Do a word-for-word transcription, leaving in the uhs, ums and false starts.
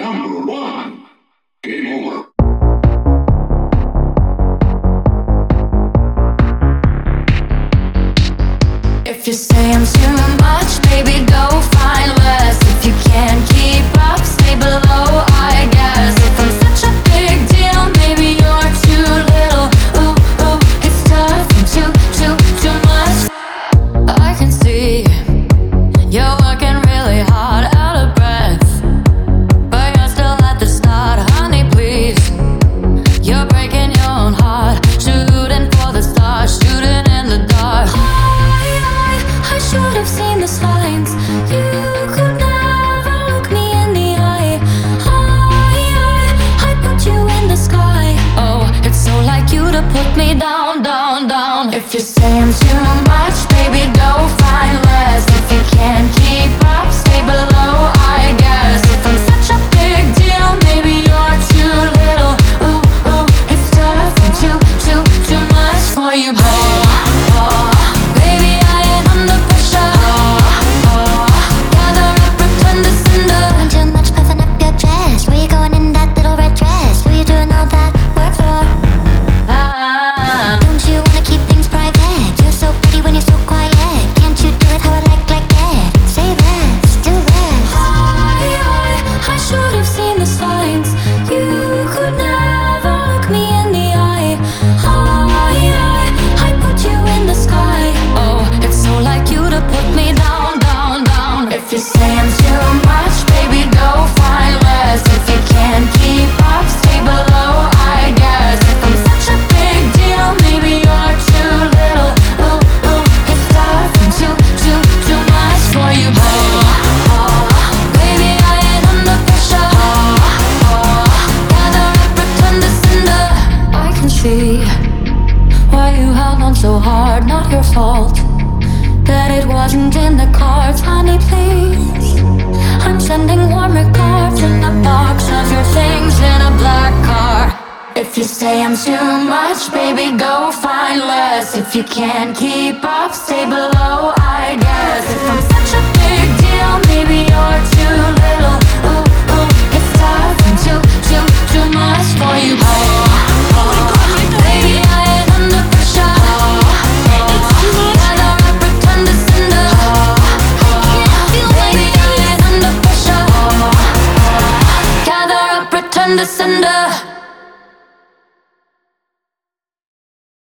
Number one. Game over. If you say I'm too much, baby, go find less. If you can't keep up, stay below, I guess. If I'm such a big deal, maybe you're too little. Ooh, ooh, it's tough and too, too, too much. I can see you're working really hard, out of breath, but you're still at the start, honey, please. You're breaking your own heart, shooting for the stars, shooting in the dark. I should have seen the signs. You could never look me in the eye. I, I, I put you in the sky. Oh, it's so like you to put me down, down, down. If you say I'm too much, baby, go find less. If you can't keep up, stay below, I guess. If I'm such a big deal, maybe you're too little. Ooh, ooh, it's tough and too, too, too much for you, babe. If you say I'm too much, baby, go find less. If you can't keep up, stay below, I guess. If I'm such a big deal, maybe you're too little. Ooh, ooh, it's tough and too, too, too much for you, babe. Baby, I ain't under pressure. Gather up, pretend to cinder. I can see why you held on so hard, not your fault. That it wasn't in the cards, honey, please. I'm sending warm regards in the box of your things in a black car. If you say I'm too much, baby, go find less. If you can't keep up, stay below, I guess. If I'm such a big deal, maybe you're too little. Ooh, ooh, it's tough and too, too, too much for you, babe. Baby, I ain't under pressure. Pretend to cinder.